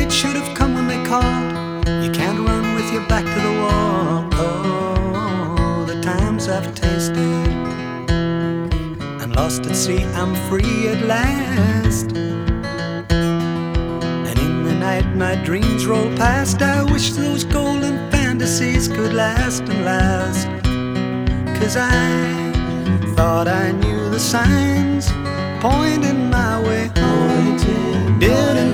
It should have come when they called. You can't run with your back to the wall. Oh, the times I've tasted and lost at sea, I'm free at last. And in the night my dreams roll past. I wish those golden fantasies could last and last. 'Cause I thought I knew the signs pointing my way home. Didn't